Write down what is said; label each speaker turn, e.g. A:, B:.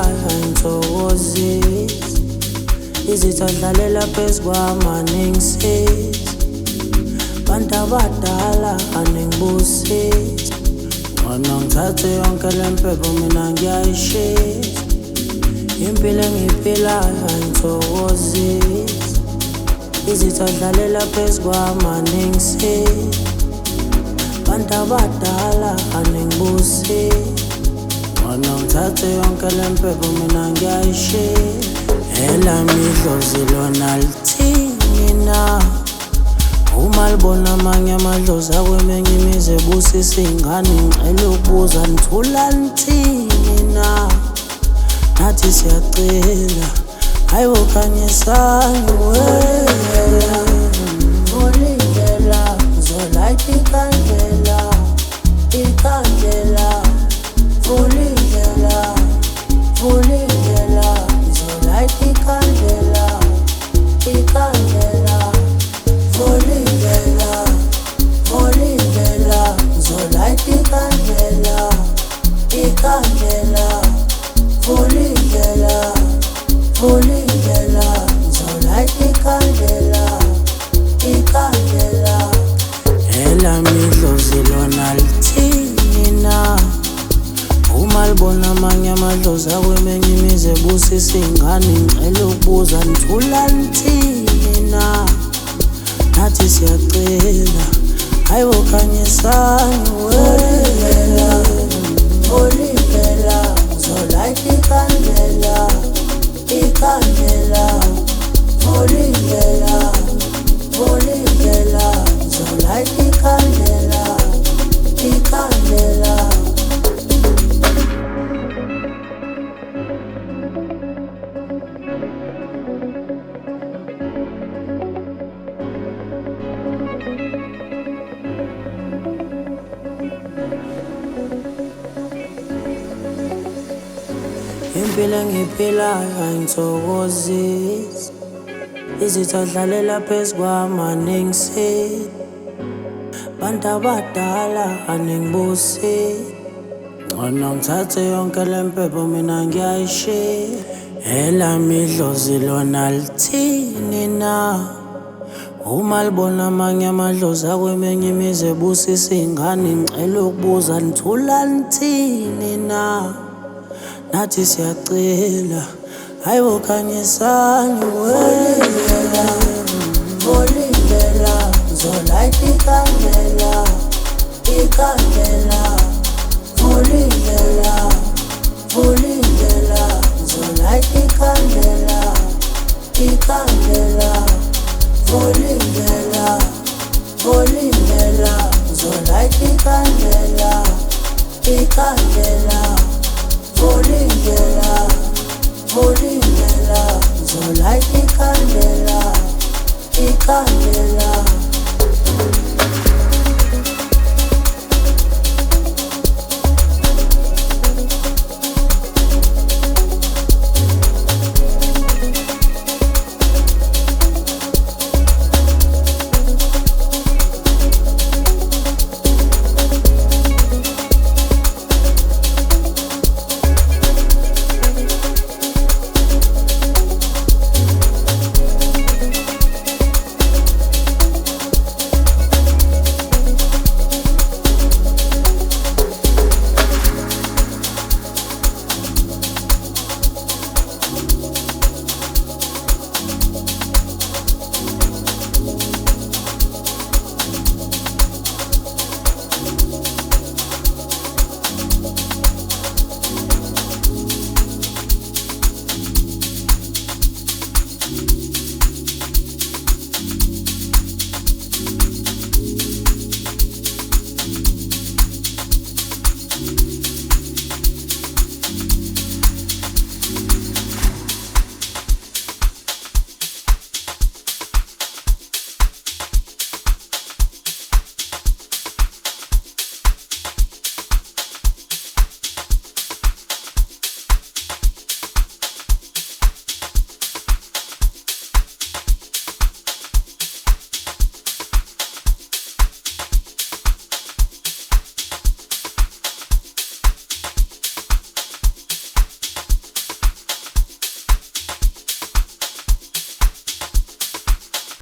A: engiyiphilayo ayingithokozisi. Izitha dlalela phezu kwamangingisizi, bantu abadala aningibusisi. Ngcono ngithathe yonke le mpepho mina ngiyayishisa. Impilo engiyiphilayo ayingithokozisi. Izitha dlalela phezu kwamangingisizi, bantu abadala aningibusisi. Ngcono ngithathe yonke le mpepho mina ngiyayishisa. Elami idlozi lona lithini na? Uma libona amanye amadlozi akwemenye imizi ebusisa iy'ngane, ngicela ukubuza nithula nithini na? Nathi siyacela, hayi wokhanyisani wena. Ulindlela ngizolayitha ikandlela, ikandlela. Ulindlela, ulindlela ngizolayitha ikandlela, ikandlela. Ulindlela, ulindlela ngizolayitha ikandlela, ikandlela. Ulindlela, ulindlela ngizolayitha ikandlela, ikandlela. Elami idlozi lona lithini na? Uma libona amanye amadlozi akwemenye imizi ebusisa iy'ngane, ngicela ukubuza nithula nithini na? Nathi siyacela, hayi wokhanyisani wena. Ulindlela ngizolayitha ikandlela, ikandlela. Ulindlela, ulindlela ngizolayitha ikandlela, ikandlela. Impilo engiyiphilayo ayingithokozisi. Izitha dlalela phezu kwamangingisizi, bantu abadala aningibusisi. Ngcono ngithathe yonke le mpepho mina ngiyayishisa. Elami idlozi lona lithini na? Uma libona amanye amadlozi akwemenye imizi ebusisa iy'ngane, ngicela ukubuza nithula nithini na? Nathi siyacela, hayi wokhanyisani wena. Ulindlela ngizolayitha ikandlela, ikandlela. Ulindlela, ulindlela ngizolayitha ikandlela, ikandlela. Ulindlela, ulindlela ngizolayitha ikandlela, ikandlela. Ulindlela, ulindlela ngizolayitha ikandlela, ikandlela.